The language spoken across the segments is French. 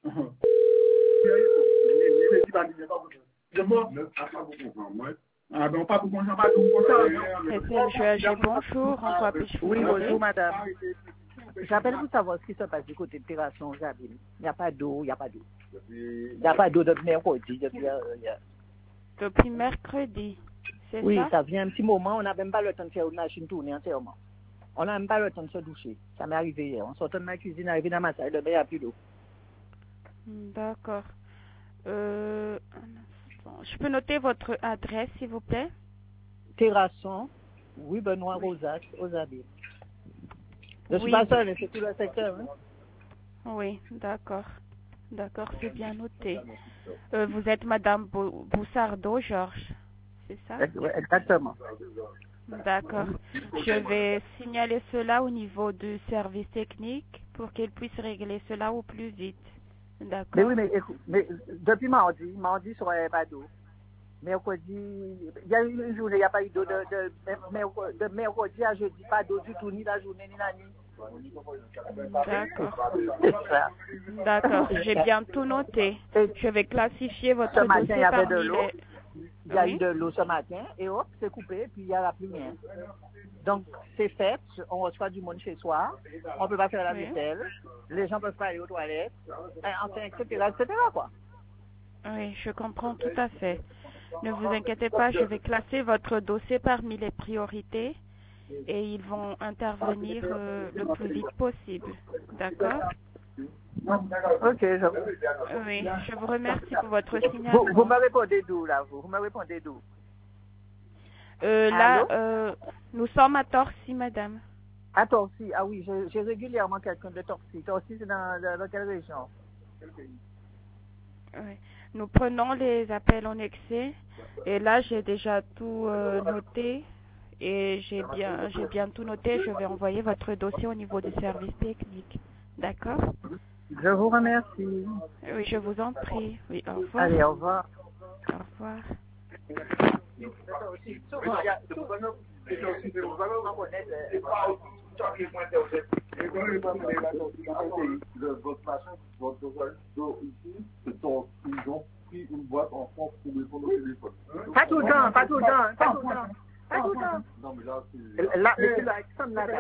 Ah ben, pas pour qu'on pas tout SNGAG, bonjour, en quoi puis-je vous Oui, aider? bonjour madame. J'appelle pour savoir ce qui se passe du côté de Terrasson, Jabine. Il n'y a pas d'eau, il n'y a pas d'eau. Il n'y a pas d'eau depuis mercredi. Depuis mercredi, c'est Oui, ça? ça vient un petit moment, on n'a même pas le temps de faire une machine tourner entièrement. On n'a même pas le temps de se doucher. Ça m'est arrivé hier. On sort de ma cuisine, arrivé dans ma salle de bain, il n'y a plus d'eau. D'accord. Un instant. Je peux noter votre adresse, s'il vous plaît? Terrasson, oui, Benoît Rosas, aux Abbés. Je suis Oui. pas seule, c'est tout le secteur. Hein? Oui, d'accord. D'accord, c'est bien noté. Vous êtes Madame Boussardo, Georges, c'est ça? Exactement. D'accord. Je vais signaler cela au niveau du service technique pour qu'ils puissent régler cela au plus vite. Mais D'accord? oui, mais depuis mardi, sur pas d'eau. Mercredi, il y a eu une journée, il n'y a pas eu d'eau de mercredi à jeudi, pas d'eau du tout, ni la journée, ni la nuit. D'accord. C'est ça. D'accord, j'ai bien tout noté. Je vais classifier votre Ce matin, il dossier y avait de parmi l'eau. les... Il y a eu Oui. de l'eau ce matin, et hop, c'est coupé, puis il n'y a plus rien. Donc, c'est fait, on reçoit du monde chez soi, on ne peut pas faire la Oui. vaisselle, les gens ne peuvent pas aller aux toilettes, enfin, etc., quoi. Oui, je comprends tout à fait. Ne vous inquiétez pas, je vais classer votre dossier parmi les priorités et ils vont intervenir le plus vite possible. D'accord? Ok, Oui, je vous remercie pour votre vous signalement. me répondez d'où, là, vous me répondez d'où? Là, Allô? nous sommes à Torcy, madame. À Torcy, ah oui, j'ai régulièrement quelqu'un de Torcy. Torcy, c'est dans quelle région? Oui. Nous prenons les appels en excès et là, j'ai déjà tout noté et j'ai bien tout noté. Je vais envoyer votre dossier au niveau du service technique. D'accord? Je vous remercie. Oui, je vous en prie. Oui, au revoir. Allez, au revoir. Au revoir. Votre machin, votre dos ici, c'est ton, ils ont pris une boîte en France pour répondre au téléphone. Pas tout le temps, pas tout le temps, pas tout le temps. Pas tout le temps. Non, mais là, c'est... Là, c'est là, comme là,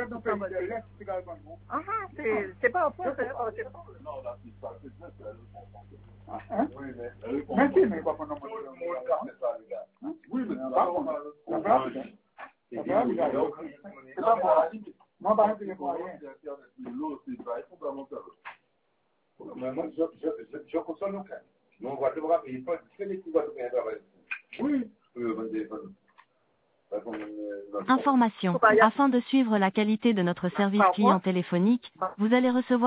c'est pas au fond, c'est pas. Non, là, c'est pas, c'est la leçon française. Hein? Oui, mais la leçon Merci, mais française. pas pendant Tout le monde capte ça, les gars. Oui, mais c'est pas pas bon. la Ça leçon va, française. ça va, C'est pas pour la limite. moi, par exemple, pour rien. L'eau, c'est pas fondamental. Mais moi, je consomme aucun. Mon voit de bras, mais il faut que les petits voient de bien travailler. Oui. Information. Afin de suivre la qualité de notre service client téléphonique, vous allez recevoir